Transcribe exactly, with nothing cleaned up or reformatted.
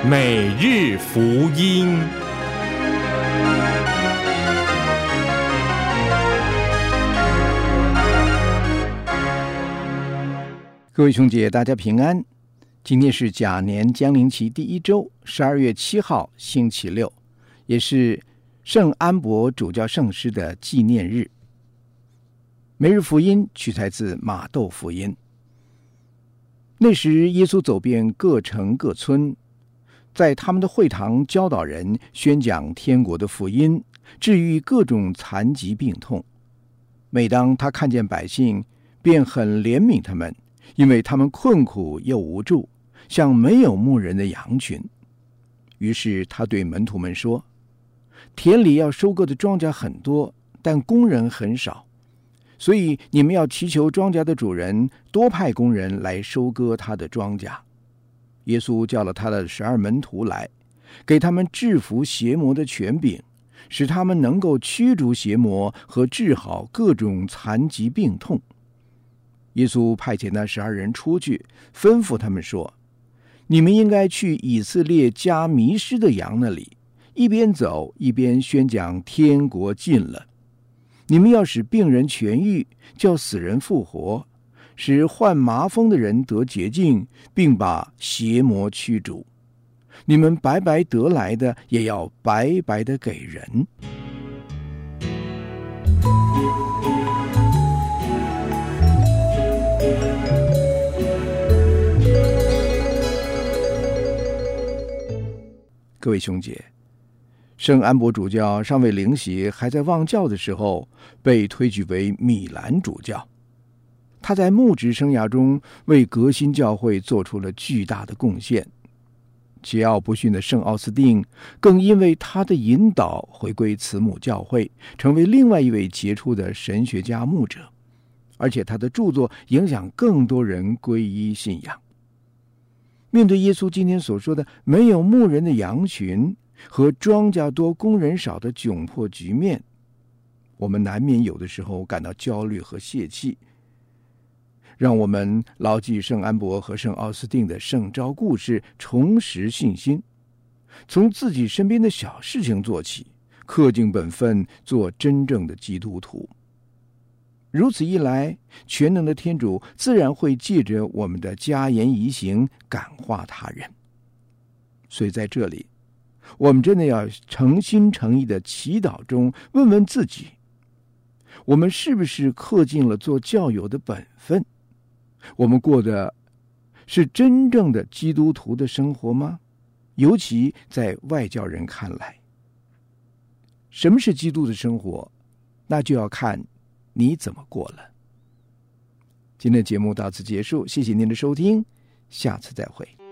每日福音。 各位兄姐，大家平安。今天是甲年将临期第一周，十二月七号，星期六，也是圣安伯主教圣师的纪念日。每日福音取材自马窦福音。那时，耶稣走遍各城各村，在他们的会堂教导人，宣讲天国的福音，治愈各种残疾病痛。每当他看见百姓，便很怜悯他们，因为他们困苦又无助，像没有牧人的羊群。于是他对门徒们说：田里要收割的庄稼很多，但工人很少，所以你们要祈求庄稼的主人多派工人来收割他的庄稼。耶稣叫了他的十二门徒来，给他们制服邪魔的权柄，使他们能够驱逐邪魔和治好各种残疾病痛。耶稣派遣那十二人出去，吩咐他们说：你们应该去以色列家迷失的羊那里，一边走一边宣讲天国近了。你们要使病人痊愈，叫死人复活，使患麻风的人得洁净，并把邪魔驱逐。你们白白得来的，也要白白的给人。各位兄姐，圣安伯主教尚未领洗，还在望教的时候，被推举为米兰主教。他在牧职生涯中为革新教会做出了巨大的贡献。桀骜不驯的圣奥斯定更因为他的引导回归慈母教会，成为另外一位杰出的神学家牧者，而且他的著作影响更多人皈依信仰。面对耶稣今天所说的没有牧人的羊群和庄稼多工人少的窘迫局面，我们难免有的时候感到焦虑和泄气。让我们牢记圣安伯和圣奥斯定的圣召故事，重拾信心，从自己身边的小事情做起，恪尽本分，做真正的基督徒。如此一来，全能的天主自然会借着我们的加言颐行感化他人。所以在这里，我们真的要诚心诚意的祈祷中问问自己，我们是不是恪尽了做教友的本分？我们过的是真正的基督徒的生活吗？尤其在外教人看来，什么是基督的生活？那就要看你怎么过了。今天的节目到此结束，谢谢您的收听，下次再会。